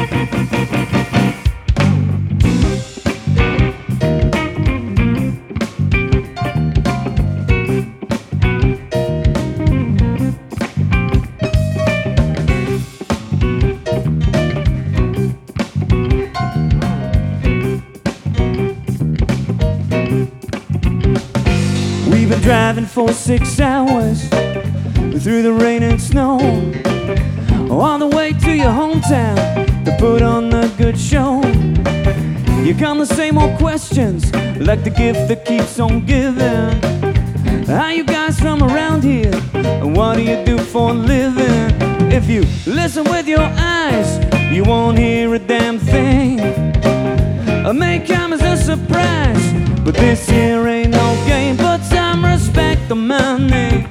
We've been driving for 6 hours through the rain and snow, on the way to your hometown to put on the good show. You come the same old questions, like the gift that keeps on giving. Are you guys from around here? And what do you do for a living? If you listen with your eyes, you won't hear a damn thing. It may come as a surprise, but this here ain't no game. Put some respect on my name.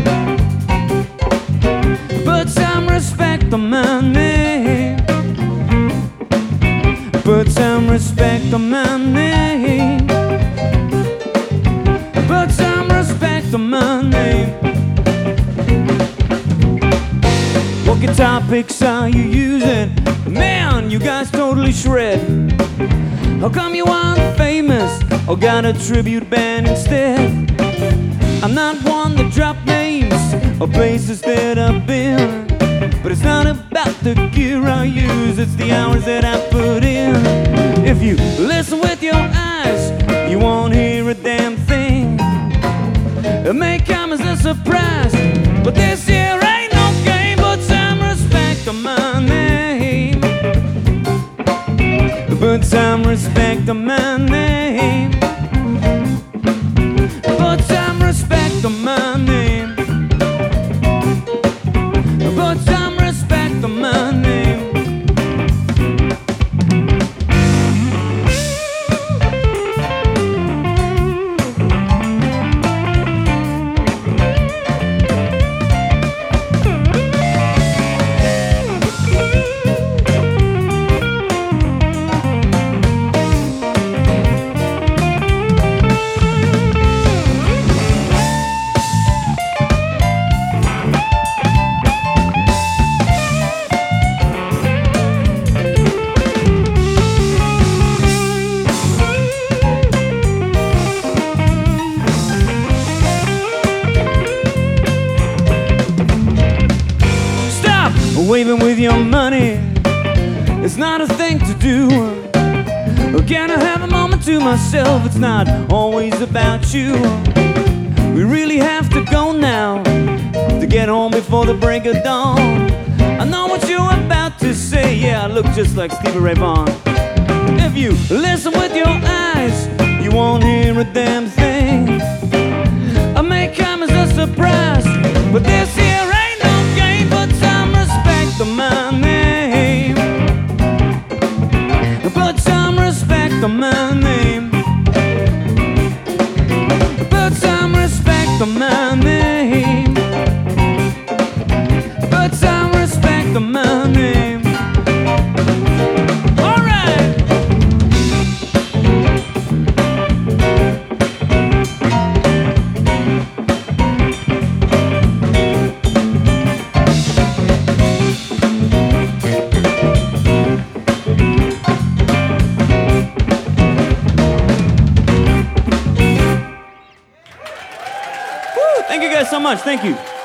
Put some respect on my name. Put some respect on my name. Put some respect on my name. What guitar picks are you using? Man, you guys totally shred. How come you aren't famous or got a tribute band instead? I'm not one to drop names or places that I've been, but it's not about the gear I use, it's the hours that I put in. If you listen with your eyes, you won't hear a damn thing. It may come as a surprise, but this here ain't no game. Put some respect on my name. Put some respect on my name. Put some respect on my name. Put some respect on my name. Waving with your money, it's not a thing to do. Can I have a moment to myself? It's not always about you. We really have to go now to get home before the break of dawn. I know what you're about to say. Yeah, I look just like Stevie Ray Vaughan. If you listen with your eyes, you won't hear a damn thing. I may come as a surprise, but this here ain't no game. Put some respect on my name. Put some respect on my name. Put some respect on my name. Put some respect on my name. All right. Thank you guys so much. Thank you.